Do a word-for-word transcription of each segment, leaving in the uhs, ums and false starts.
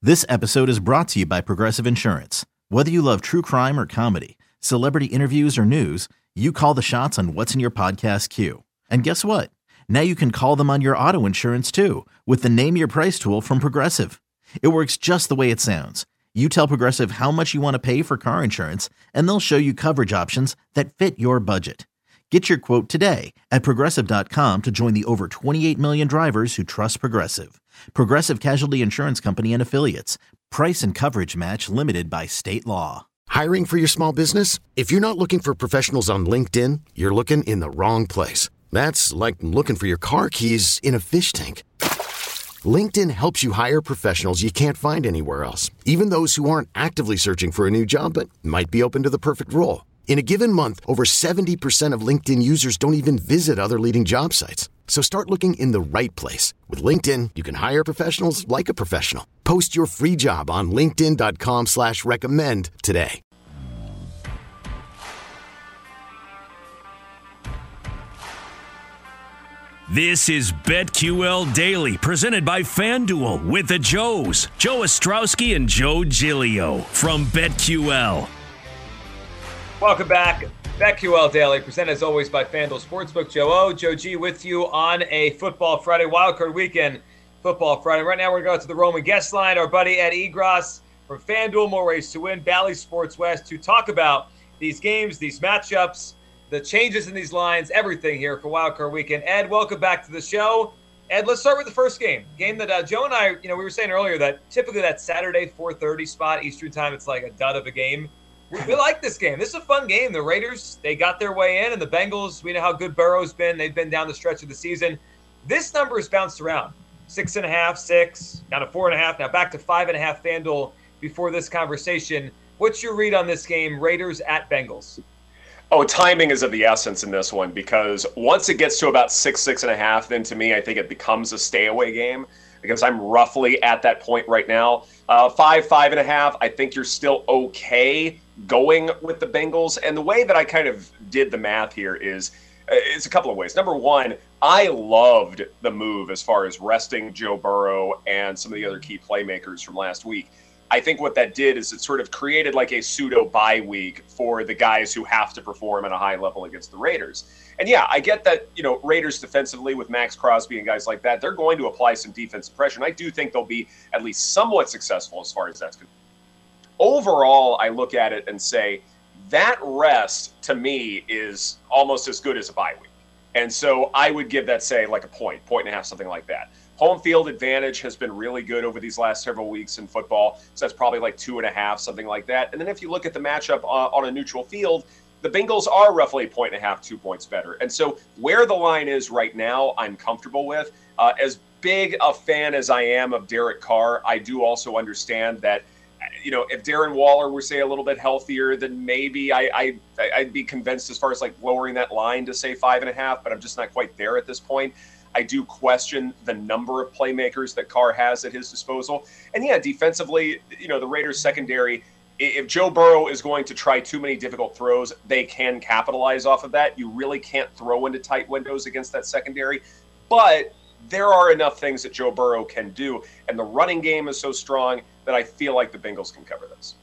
This episode is brought to you by Progressive Insurance. Whether you love true crime or comedy, celebrity interviews or news, you call the shots on what's in your podcast queue. And guess what? Now you can call them on your auto insurance too with the Name Your Price tool from Progressive. It works just the way it sounds. You tell Progressive how much you want to pay for car insurance, and they'll show you coverage options that fit your budget. Get your quote today at progressive dot com to join the over twenty-eight million drivers who trust Progressive. Progressive Casualty Insurance Company and Affiliates. Price and coverage match limited by state law. Hiring for your small business? If you're not looking for professionals on LinkedIn, you're looking in the wrong place. That's like looking for your car keys in a fish tank. LinkedIn helps you hire professionals you can't find anywhere else, even those who aren't actively searching for a new job but might be open to the perfect role. In a given month, over seventy percent of LinkedIn users don't even visit other leading job sites. So start looking in the right place. With LinkedIn, you can hire professionals like a professional. Post your free job on linkedin dot com slash recommend today. This is BetQL Daily, presented by FanDuel with the Joes, Joe Ostrowski and Joe Giglio from BetQL. Welcome back. BetQL Daily, presented as always by FanDuel Sportsbook. Joe O, Joe G with you on a Football Friday, Wildcard Weekend Football Friday. Right now we're going to go to the Roman guest line, our buddy Ed Egros from FanDuel, More Ways to Win, Bally Sports West, to talk about these games, these matchups, the changes in these lines, everything here for Wildcard Weekend. Ed, welcome back to the show. Ed, let's start with the first game. Game that uh, Joe and I, you know, we were saying earlier that typically that Saturday four thirty spot, Eastern time, it's like a dud of a game. We like this game. This is a fun game. The Raiders, they got their way in, and the Bengals, we know how good Burrow's been. They've been down the stretch of the season. This number has bounced around. Six and a half, six, down to four and a half, now back to five and a half FanDuel before this conversation. What's your read on this game, Raiders at Bengals? Oh, timing is of the essence in this one, because once it gets to about six, six and a half, then to me, I think it becomes a stay-away game, because I'm roughly at that point right now. Uh, five, five and a half, I think you're still okay going with the Bengals. And the way that I kind of did the math here is uh, it's a couple of ways. Number one, I loved the move as far as resting Joe Burrow and some of the other key playmakers from last week. I think what that did is it sort of created like a pseudo bye week for the guys who have to perform at a high level against the Raiders. And yeah, I get that, you know, Raiders defensively with Max Crosby and guys like that, they're going to apply some defensive pressure. And I do think they'll be at least somewhat successful as far as that's concerned. Overall, I look at it and say that rest to me is almost as good as a bye week. And so I would give that, say, like a point, point and a half, something like that. Home field advantage has been really good over these last several weeks in football. So that's probably like two and a half, something like that. And then if you look at the matchup uh, on a neutral field, the Bengals are roughly a point and a half, two points better. And so where the line is right now, I'm comfortable with. Uh, as big a fan as I am of Derek Carr, I do also understand that, you know, if Darren Waller were, say, a little bit healthier, then maybe I, I, I'd be convinced as far as like lowering that line to say five and a half, but I'm just not quite there at this point. I do question the number of playmakers that Carr has at his disposal. And yeah, defensively, you know, the Raiders secondary, if Joe Burrow is going to try too many difficult throws, they can capitalize off of that. You really can't throw into tight windows against that secondary. But there are enough things that Joe Burrow can do. And the running game is so strong that I feel like the Bengals can cover this.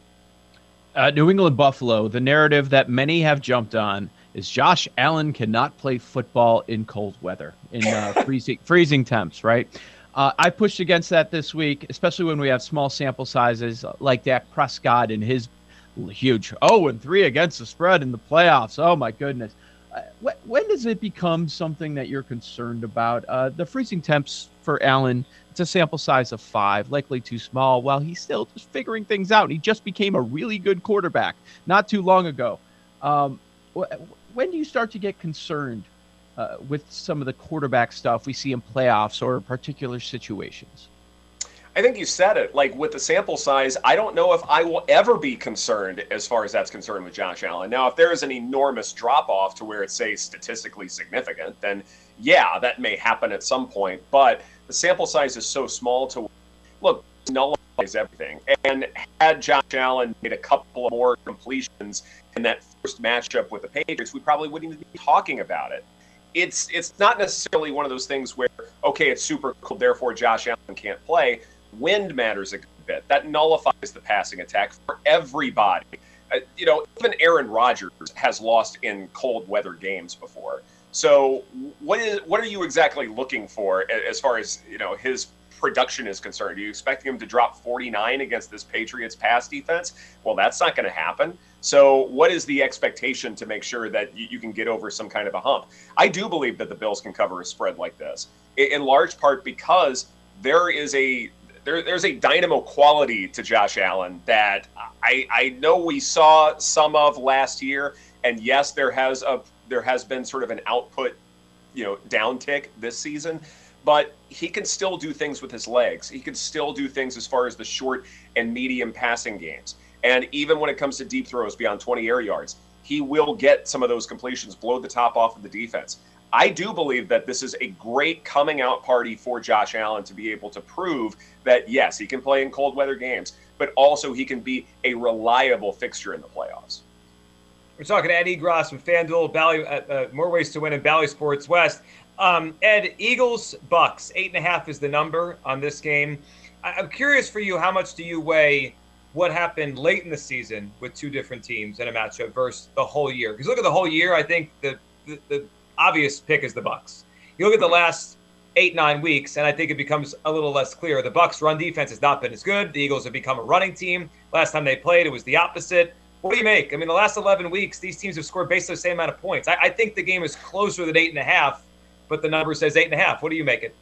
Uh, New England Buffalo, the narrative that many have jumped on is Josh Allen cannot play football in cold weather, in uh, freezing freezing temps, right? Uh, I pushed against that this week, especially when we have small sample sizes like Dak Prescott and his huge oh and three against the spread in the playoffs. Oh, my goodness. Uh, wh- when does it become something that you're concerned about? Uh, the freezing temps for Allen, it's a sample size of five, likely too small, while he's still just figuring things out. He just became a really good quarterback not too long ago. Um, wh- when do you start to get concerned uh, with some of the quarterback stuff we see in playoffs or particular situations? I think you said it. Like with the sample size, I don't know if I will ever be concerned as far as that's concerned with Josh Allen. Now, if there is an enormous drop-off to where it's, say, statistically significant, then yeah, that may happen at some point. But the sample size is so small to look, nullifies everything. And had Josh Allen made a couple of more completions in that first matchup with the Patriots, we probably wouldn't even be talking about it. It's it's not necessarily one of those things where, okay, it's super cold, therefore Josh Allen can't play. Wind matters a good bit. That nullifies the passing attack for everybody. Uh, you know, even Aaron Rodgers has lost in cold weather games before. So what is what are you exactly looking for as far as, you know, his production is concerned? Are you expecting him to drop forty-nine against this Patriots pass defense? Well, that's not going to happen. So what is the expectation to make sure that you, you can get over some kind of a hump? I do believe that the Bills can cover a spread like this, in large part because there is a there, there's a dynamo quality to Josh Allen that I, I know we saw some of last year. And yes, there has a there has been sort of an output, you know, downtick this season. But he can still do things with his legs. He can still do things as far as the short and medium passing games. And even when it comes to deep throws beyond twenty air yards, he will get some of those completions, blow the top off of the defense. I do believe that this is a great coming out party for Josh Allen to be able to prove that, yes, he can play in cold weather games, but also he can be a reliable fixture in the playoffs. We're talking to Ed Egros from FanDuel, Bally, uh, uh, more ways to win in Bally Sports West. Um, Ed, Eagles, Bucks, eight and a half is the number on this game. I- I'm curious for you, how much do you weigh what happened late in the season with two different teams in a matchup versus the whole year? Because look at the whole year, I think the, the, the obvious pick is the Bucks. You look at the last eight, nine weeks, and I think it becomes a little less clear. The Bucks' run defense has not been as good. The Eagles have become a running team. Last time they played, it was the opposite. What do you make? I mean, the last eleven weeks, these teams have scored basically the same amount of points. I, I think the game is closer than eight and a half, but the number says eight and a half. What do you make it?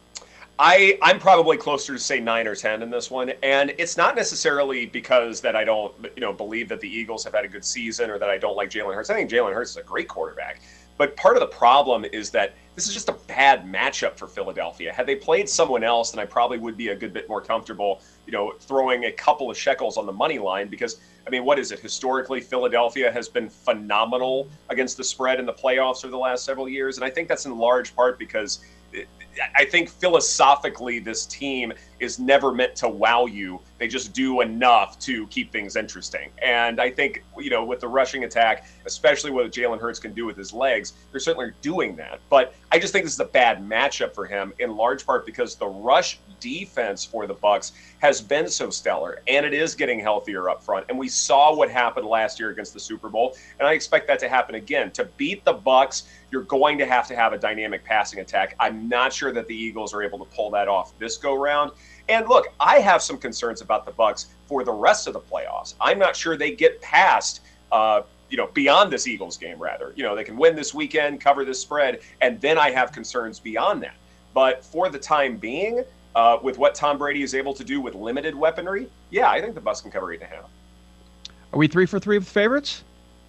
I, I'm probably closer to say nine or ten in this one, and it's not necessarily because that I don't, you know, believe that the Eagles have had a good season or that I don't like Jalen Hurts. I think Jalen Hurts is a great quarterback, but part of the problem is that this is just a bad matchup for Philadelphia. Had they played someone else, then I probably would be a good bit more comfortable, you know, throwing a couple of shekels on the money line because, I mean, what is it? Historically, Philadelphia has been phenomenal against the spread in the playoffs over the last several years, and I think that's in large part because it, I think philosophically this team is never meant to wow you. They just do enough to keep things interesting. And I think, you know, with the rushing attack, especially what Jalen Hurts can do with his legs, they're certainly doing that. But I just think this is a bad matchup for him in large part because the rush defense for the Bucs has been so stellar, and it is getting healthier up front. And we saw what happened last year against the Super Bowl, and I expect that to happen again. To beat the Bucs, you're going to have to have a dynamic passing attack. I'm not sure that the Eagles are able to pull that off this go-round. And look, I have some concerns about the Bucs for the rest of the playoffs. I'm not sure they get past, uh, you know, beyond this Eagles game, rather. You know, they can win this weekend, cover this spread, and then I have concerns beyond that. But for the time being, uh, with what Tom Brady is able to do with limited weaponry, yeah, I think the Bucs can cover eight and a half. Are we three for three with favorites?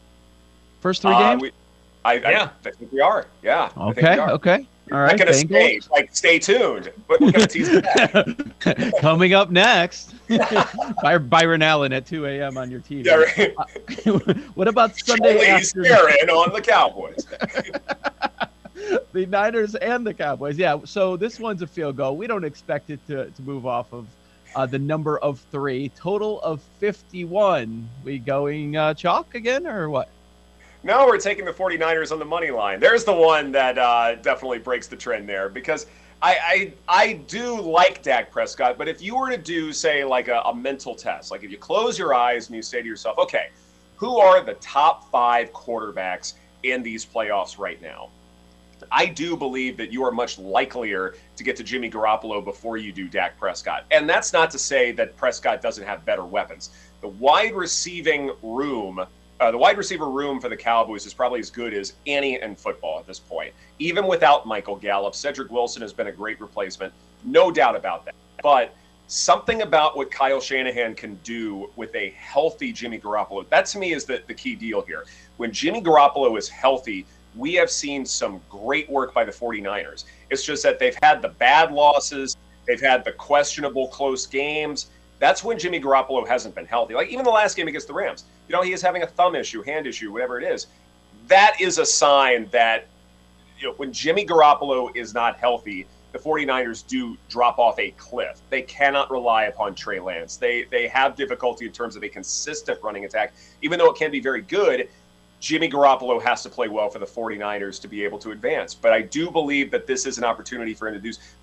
First three uh, games? We, I, yeah. I, I think we are. Yeah. Okay, okay. All right, I'm going to stay, like, stay tuned. We're going to tease that. Coming up next, By- Byron Allen at two a.m. on your T V. Yeah, right. Uh, what about Sunday Charlie afternoon? Aaron on the Cowboys. The Niners and the Cowboys. Yeah, so this one's a field goal. We don't expect it to, to move off of uh, the number of three. Total of fifty-one. We going uh, chalk again or what? No, we're taking the 49ers on the money line. There's the one that uh, definitely breaks the trend there because I, I I do like Dak Prescott, but if you were to do, say, like a, a mental test, like if you close your eyes and you say to yourself, okay, who are the top five quarterbacks in these playoffs right now? I do believe that you are much likelier to get to Jimmy Garoppolo before you do Dak Prescott. And that's not to say that Prescott doesn't have better weapons. The wide receiving room Uh, the wide receiver room for the Cowboys is probably as good as any in football at this point. Even without Michael Gallup, Cedric Wilson has been a great replacement, no doubt about that. But something about what Kyle Shanahan can do with a healthy Jimmy Garoppolo, that to me is the, the key deal here. When Jimmy Garoppolo is healthy, we have seen some great work by the 49ers. It's just that they've had the bad losses, they've had the questionable close games. That's when Jimmy Garoppolo hasn't been healthy. Like even the last game against the Rams, you know, he is having a thumb issue, hand issue, whatever it is. That is a sign that, you know, when Jimmy Garoppolo is not healthy, the 49ers do drop off a cliff. They cannot rely upon Trey Lance. They they have difficulty in terms of a consistent running attack. Even though it can be very good, Jimmy Garoppolo has to play well for the 49ers to be able to advance. But I do believe that this is an opportunity for him to do. Look,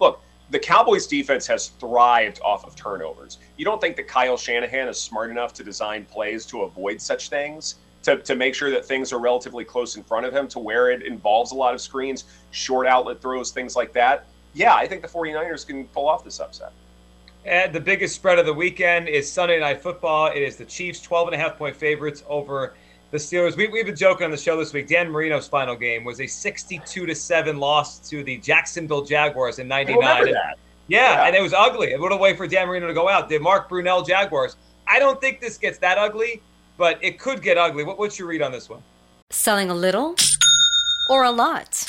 the Cowboys defense has thrived off of turnovers. You don't think that Kyle Shanahan is smart enough to design plays to avoid such things, to, to make sure that things are relatively close in front of him to where it involves a lot of screens, short outlet throws, things like that? Yeah, I think the 49ers can pull off this upset. And the biggest spread of the weekend is Sunday Night Football. It is the Chiefs, twelve and a half point favorites over the Steelers. We, we've been joking on the show this week. Dan Marino's final game was a sixty-two to seven loss to the Jacksonville Jaguars in ninety-nine. I remember that. Yeah, yeah, and it was ugly. It would have waited for Dan Marino to go out. The Mark Brunell Jaguars. I don't think this gets that ugly, but it could get ugly. What, what's your read on this one? Selling a little or a lot?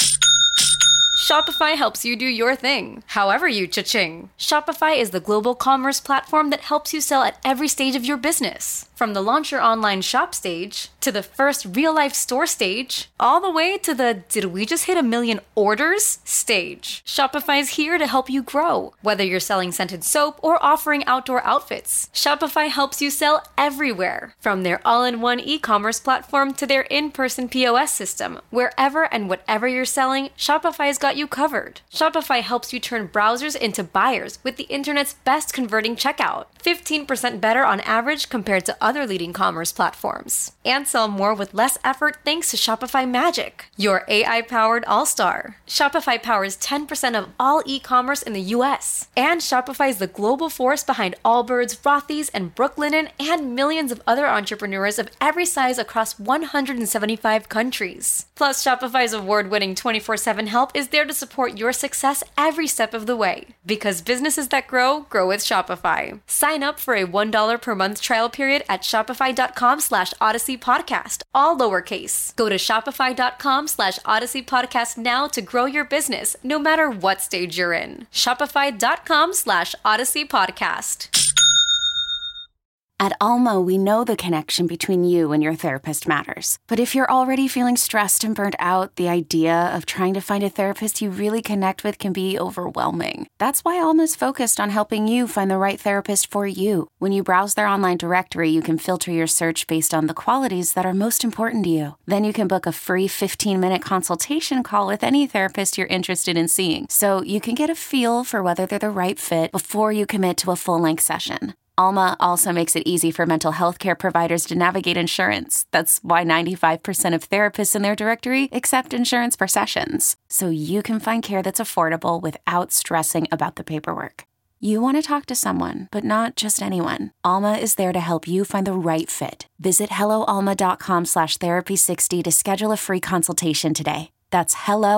Shopify helps you do your thing, however you cha-ching. Shopify is the global commerce platform that helps you sell at every stage of your business. From the launch your online shop stage, to the first real-life store stage, all the way to the did we just hit a million orders stage. Shopify's here to help you grow. Whether you're selling scented soap or offering outdoor outfits, Shopify helps you sell everywhere. From their all-in-one e-commerce platform to their in-person P O S system, wherever and whatever you're selling, Shopify's got you covered. Shopify helps you turn browsers into buyers with the internet's best converting checkout. fifteen percent better on average compared to other leading commerce platforms. And sell more with less effort thanks to Shopify Magic, your A I-powered all-star. Shopify powers ten percent of all e-commerce in the U S. And Shopify is the global force behind Allbirds, Rothy's, and Brooklinen, and millions of other entrepreneurs of every size across one hundred seventy-five countries. Plus, Shopify's award-winning twenty-four seven help is there to support your success every step of the way. Because businesses that grow, grow with Shopify. Sign up for a one dollar per month trial period at shopify.com slash Odyssey Podcast, all lowercase. Go to shopify.com slash Odyssey Podcast now to grow your business, no matter what stage you're in. Shopify.com slash Odyssey Podcast. At Alma, we know the connection between you and your therapist matters. But if you're already feeling stressed and burnt out, the idea of trying to find a therapist you really connect with can be overwhelming. That's why Alma's focused on helping you find the right therapist for you. When you browse their online directory, you can filter your search based on the qualities that are most important to you. Then you can book a free fifteen-minute consultation call with any therapist you're interested in seeing, so you can get a feel for whether they're the right fit before you commit to a full-length session. Alma also makes it easy for mental health care providers to navigate insurance. That's why ninety-five percent of therapists in their directory accept insurance for sessions. So you can find care that's affordable without stressing about the paperwork. You want to talk to someone, but not just anyone. Alma is there to help you find the right fit. Visit helloalma.com slash therapy60 to schedule a free consultation today. That's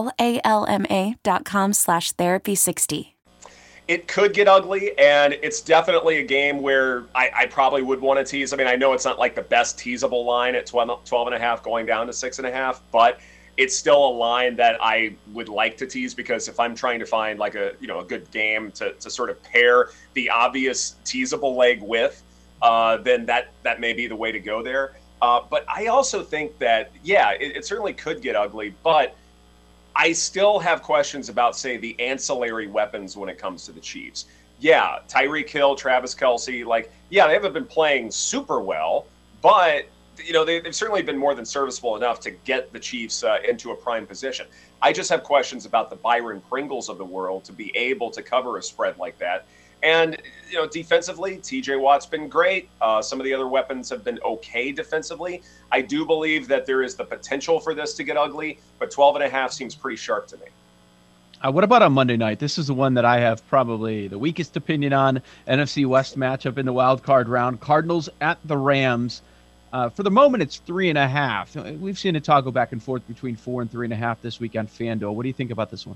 helloalma.com slash therapy60. It could get ugly, and it's definitely a game where I, I probably would want to tease. I mean, I know it's not like the best teasable line at twelve, twelve and a half going down to six and a half, but it's still a line that I would like to tease, because if I'm trying to find like a, you know, a good game to, to sort of pair the obvious teasable leg with, uh, then that, that may be the way to go there. Uh, but I also think that, yeah, it, it certainly could get ugly, but I still have questions about, say, the ancillary weapons when it comes to the Chiefs. Yeah, Tyreek Hill, Travis Kelce, like, yeah, they haven't been playing super well, but, you know, they, they've certainly been more than serviceable enough to get the Chiefs uh, into a prime position. I just have questions about the Byron Pringles of the world to be able to cover a spread like that. And, you know, defensively, T J Watt's been great. Uh, some of the other weapons have been okay defensively. I do believe that there is the potential for this to get ugly, but twelve and a half seems pretty sharp to me. Uh, what about on Monday night? This is the one that I have probably the weakest opinion on. N F C West matchup in the wild card round. Cardinals at the Rams. Uh, for the moment, it's three and a half. We've seen it toggle back and forth between four and three and a half this week on FanDuel. What do you think about this one?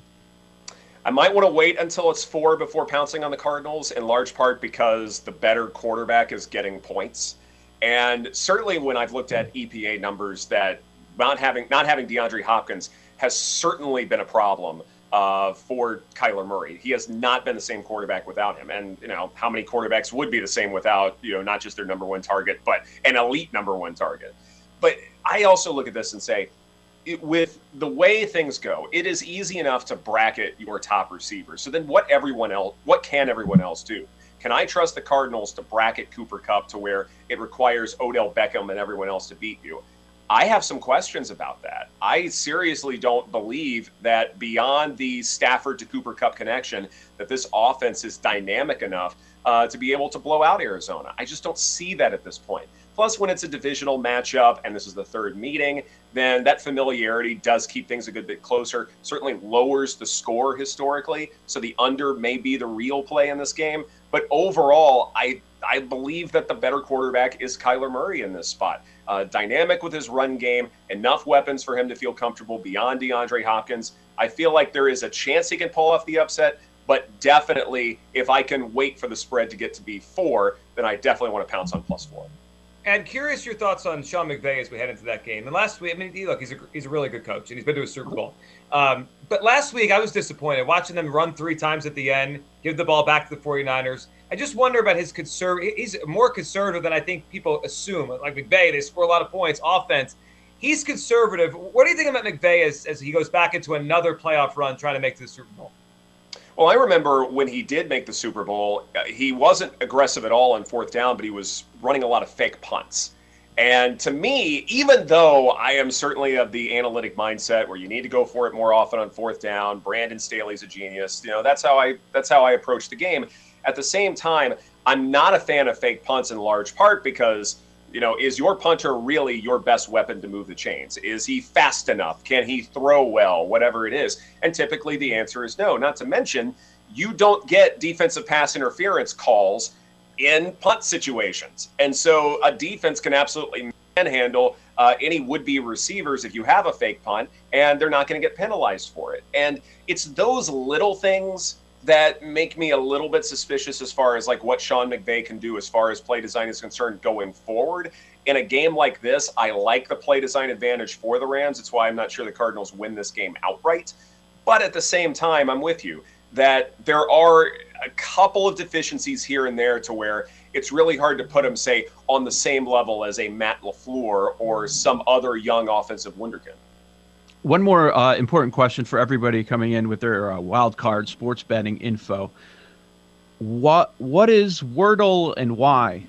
I might want to wait until it's four before pouncing on the Cardinals, in large part because the better quarterback is getting points. And certainly when I've looked at E P A numbers, that not having not having DeAndre Hopkins has certainly been a problem uh, for Kyler Murray. He has not been the same quarterback without him. And, you know, how many quarterbacks would be the same without, you know, not just their number one target, but an elite number one target. But I also look at this and say, It, with the way things go, it is easy enough to bracket your top receivers. So then what everyone else, what can everyone else do? Can I trust the Cardinals to bracket Cooper Kupp to where it requires Odell Beckham and everyone else to beat you? I have some questions about that. I seriously don't believe that beyond the Stafford to Cooper Kupp connection, that this offense is dynamic enough uh, to be able to blow out Arizona. I just don't see that at this point. Plus, when it's a divisional matchup and this is the third meeting, then that familiarity does keep things a good bit closer, certainly lowers the score historically. So the under may be the real play in this game. But overall, I I believe that the better quarterback is Kyler Murray in this spot. Uh, dynamic with his run game, enough weapons for him to feel comfortable beyond DeAndre Hopkins. I feel like there is a chance he can pull off the upset, but definitely if I can wait for the spread to get to be four, then I definitely want to pounce on plus four. And curious your thoughts on Sean McVay as we head into that game. And last week, I mean, look, he's a, he's a really good coach, and he's been to a Super Bowl. Um, but last week, I was disappointed watching them run three times at the end, give the ball back to the 49ers. I just wonder about his conservative. He's more conservative than I think people assume. Like McVay, they score a lot of points, offense. He's conservative. What do you think about McVay as, as he goes back into another playoff run trying to make it to the Super Bowl? Well, I remember when he did make the Super Bowl, he wasn't aggressive at all on fourth down, but he was running a lot of fake punts. And to me, even though I am certainly of the analytic mindset where you need to go for it more often on fourth down, Brandon Staley's a genius. You know, that's how I that's how I approach the game. At the same time, I'm not a fan of fake punts in large part because, you know, is your punter really your best weapon to move the chains? Is he fast enough? Can he throw well? Whatever it is. And typically the answer is no. Not to mention, you don't get defensive pass interference calls in punt situations. And so a defense can absolutely manhandle uh, any would-be receivers if you have a fake punt, and they're not going to get penalized for it. And it's those little things that make me a little bit suspicious as far as like what Sean McVay can do as far as play design is concerned going forward. In a game like this, I like the play design advantage for the Rams. It's why I'm not sure the Cardinals win this game outright. But at the same time, I'm with you that there are a couple of deficiencies here and there to where it's really hard to put them, say, on the same level as a Matt LaFleur or some other young offensive wunderkind. One more uh, important question for everybody coming in with their uh, wild card sports betting info. What what is Wordle and why?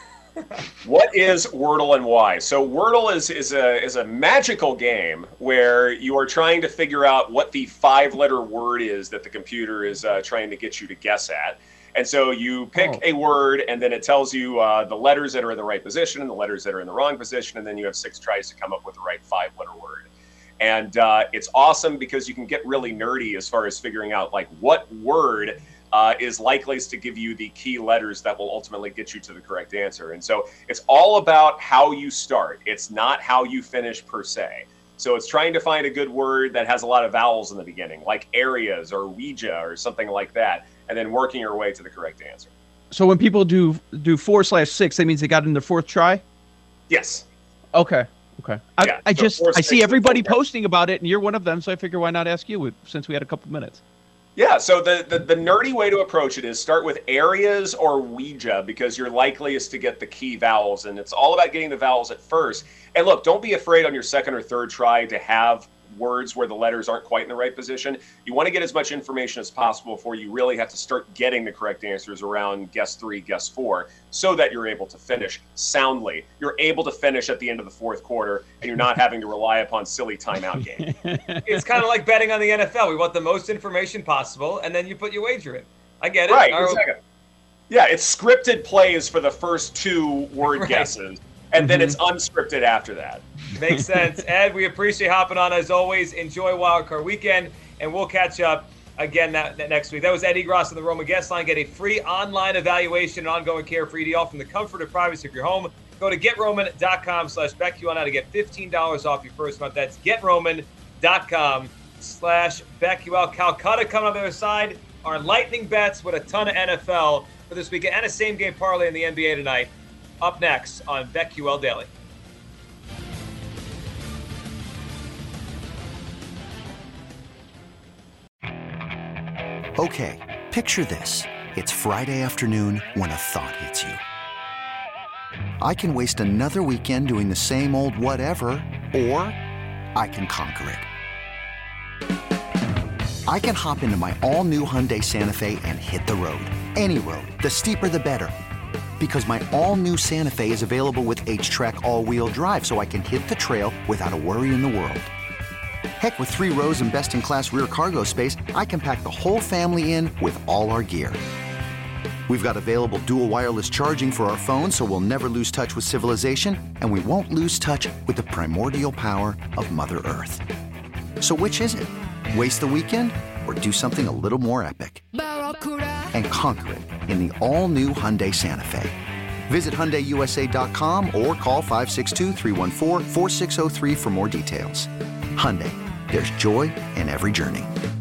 What is Wordle and why? So Wordle is is a is a magical game where you are trying to figure out what the five-letter word is that the computer is uh, trying to get you to guess at. And so you pick oh. a word, and then it tells you uh, the letters that are in the right position and the letters that are in the wrong position, and then you have six tries to come up with the right five-letter word. And uh, it's awesome because you can get really nerdy as far as figuring out like what word uh, is likely to give you the key letters that will ultimately get you to the correct answer. And so it's all about how you start. It's not how you finish per se. So it's trying to find a good word that has a lot of vowels in the beginning, like areas or Ouija or something like that, and then working your way to the correct answer. So when people do do four slash six, that means they got in their fourth try? Yes. Okay. Okay. I, yeah, I so just four, I see everybody four, posting about it, and you're one of them, so I figure why not ask you since we had a couple minutes. Yeah, so the, the, the nerdy way to approach it is start with areas or Ouija because you're likeliest to get the key vowels, and it's all about getting the vowels at first. And look, don't be afraid on your second or third try to have words where the letters aren't quite in the right position. You want to get as much information as possible before you really have to start getting the correct answers around guess three, guess four, so that you're able to finish soundly. You're able to finish at the end of the fourth quarter, and you're not having to rely upon silly timeout game. It's kind of like betting on the N F L. We want the most information possible, and then you put your wager in. I get it. Right, Our, exactly. Yeah, it's scripted plays for the first two word right. guesses, and mm-hmm. then it's unscripted after that. Makes sense. Ed, we appreciate hopping on as always. Enjoy Wildcard Weekend, and we'll catch up again that, that next week. That was Ed Egros on the Roman Guest Line. Get a free online evaluation and ongoing care for E D all from the comfort and privacy of your home. Go to getroman.com slash BetQL now to get fifteen dollars off your first month. That's getroman.com slash BetQL. Calcutta coming on the other side. Our lightning bets with a ton of N F L for this weekend and a same-game parlay in the N B A tonight. Up next on BetQL Daily. Okay, picture this. It's Friday afternoon when a thought hits you. I can waste another weekend doing the same old whatever, or I can conquer it. I can hop into my all-new Hyundai Santa Fe and hit the road. Any road. The steeper, the better. Because my all-new Santa Fe is available with H-Track all-wheel drive, so I can hit the trail without a worry in the world. Heck, with three rows and best-in-class rear cargo space, I can pack the whole family in with all our gear. We've got available dual wireless charging for our phones, so we'll never lose touch with civilization, and we won't lose touch with the primordial power of Mother Earth. So which is it? Waste the weekend or do something a little more epic? And conquer it in the all-new Hyundai Santa Fe. Visit Hyundai U S A dot com or call five six two, three one four, four six zero three for more details. Hyundai, there's joy in every journey.